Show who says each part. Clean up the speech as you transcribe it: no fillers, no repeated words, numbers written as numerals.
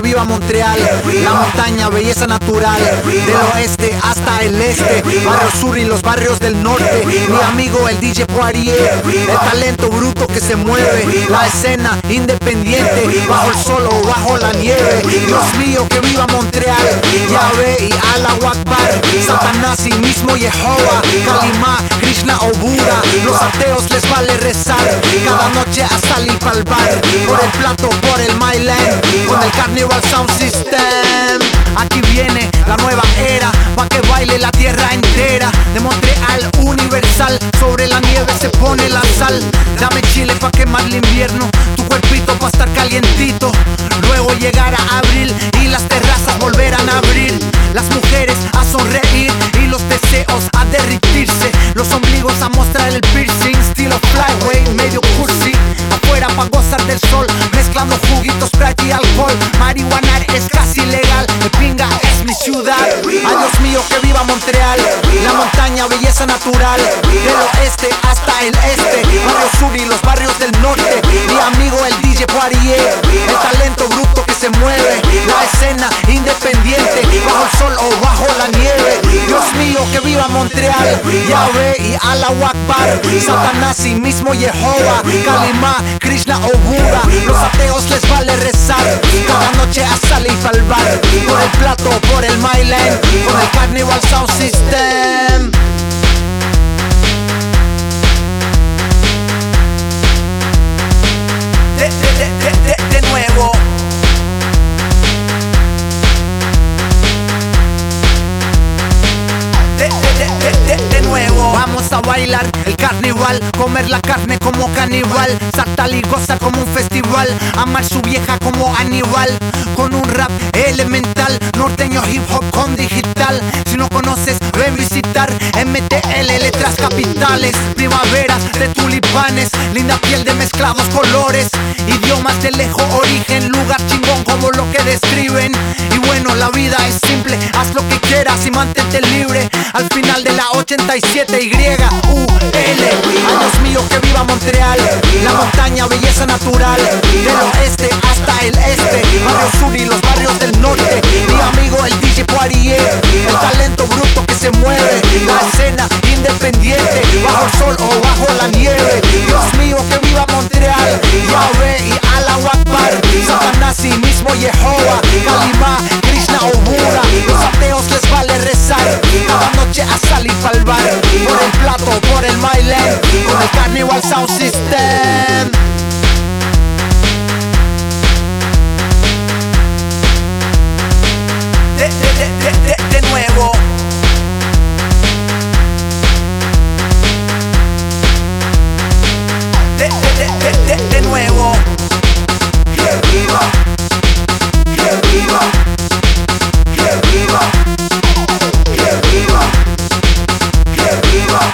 Speaker 1: viva Montreal, la montaña, belleza natural, del oeste hasta el este, barrio sur y los barrios del norte. Mi amigo el DJ Poirier, el talento bruto que se mueve, la escena independiente, bajo el sol o bajo la nieve. Dios mío, que viva Montreal, Yahvé y Allahu Akbar, Satanás y mismo Jehová, Kalimá, Krishna o Buda. Los ateos les vale rezar cada noche a salir pa'l bar, por el plato, por el Myland, con el Carnival Sound System. Aquí viene la nueva era, pa' que baile la tierra entera. De Montreal universal, sobre la nieve se pone la sal. Dame chile pa' quemar el invierno, tu cuerpito pa' estar calientito. Luego llegará abril y las terrazas volverán a abrir. Las mujeres a sonreír y los deseos a derritirse. Los ombligos a mostrar el piercing, estilo flyway, medio cursi. Afuera pa' gozar del sol, mezclando juguitos, Sprite y alcohol. Marihuana es casi legal, el pinga es mi ciudad. Ay Dios mío, que viva Montreal, la montaña, belleza natural, del oeste hasta el este, barrio sur y los barrios del norte. Mi amigo el DJ Poirier, el talento bruto que se mueve, la escena independiente, bajo el sol o bajo la nieve. Dios mío, que viva Montreal, Yahvé y Allahu Akbar, Satanás y mismo Jehová, Kalimá, Krishna o Buda. Los ateos les vale rezar cada noche a salir pa'l bar, por el plato, por el Myland, con el Carnival Sound System. De nuevo. De nuevo. Vamos a bailar el carnival, comer la carne como caníbal, saltar y gozar como un festival, amar su vieja como Aníbal, con un rap elemental, norteño hip hop con digital. Si no conoces, ven visitar MTL, letras capitales, primaveras de tulipanes, linda piel de mezclados colores, idiomas de lejos origen, lugar chingón como lo que describen. Y bueno, la vida es simple, haz lo que quieras y mantente libre. Al final de la 87 YUL. Ay Dios mío, que viva Montreal, la montaña, belleza natural, del oeste hasta el este, barrio sur y los barrios del norte. Mi amigo el DJ Poirier, el talento bruto que se mueve, la escena independiente, bajo el sol o bajo la nieve. Dios mío, que viva Montreal, Yahvé y Allahu Akbar, Satanás y mismo Jehová, Kalimá, Krishna o Buda. Los ateos les vale rezar cada noche a salir pa'l bar, por el plato, por el Myland, con el Carnival Sound System. De nuevo. De nuevo. Que viva, que viva, que viva, que viva, que viva.